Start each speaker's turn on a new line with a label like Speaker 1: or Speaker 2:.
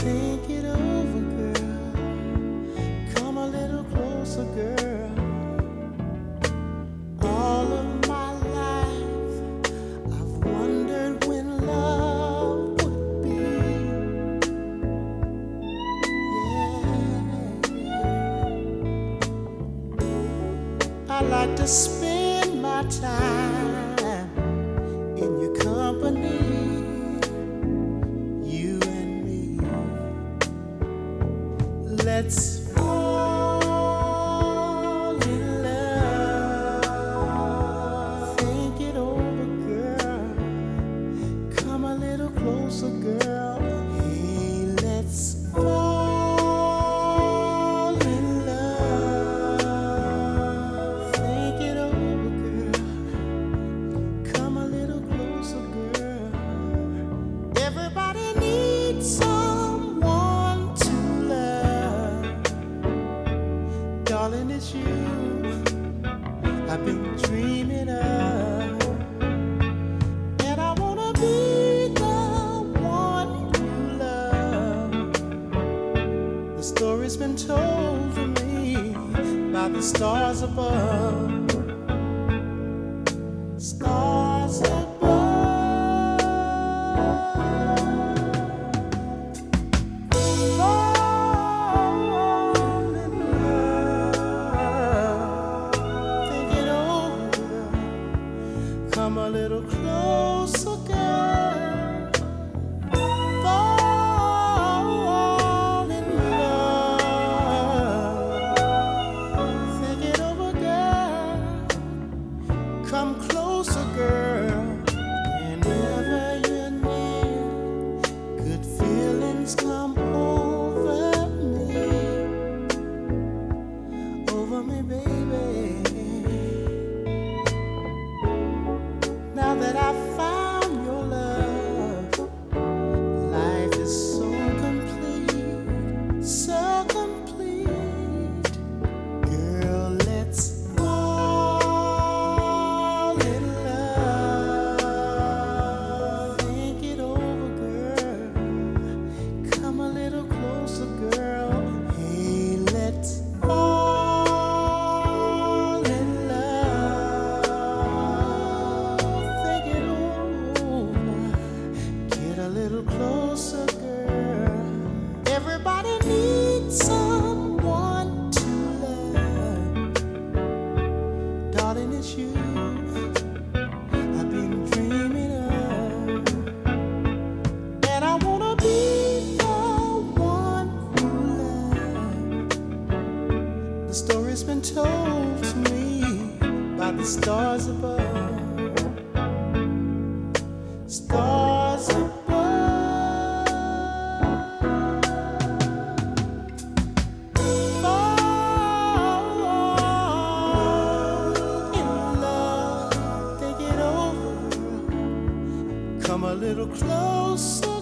Speaker 1: Think it over, girl. Come a little closer, girl. All of my life, I've wondered when love would be. Yeah. I like to spend my time in your company. Let's fall in love. Think it over, girl. Come a little closer, girl. Hey, let's fall in love. Think it over, girl. Come a little closer, girl. Everybody needs someone to love. Darling, it's you I've been dreaming of, and I wanna be the one you love. The story's been told to me by the stars above. Stars above. Come a little closer, girl. Fall in love. Think it over, girl. Come closer, girl. Whenever you're near, good feelings come over me, baby. Now that I found your love, life is so complete, so complete. Girl, let's fall in love. Think it over, girl. Come a little closer, girl. Hey, let's fall in love. A little closer, girl. Everybody needs someone to love. Darling, it's you I've been dreaming of, and I wanna be the one you love. The story's been told to me by the stars above. Stars above. Come a little closer.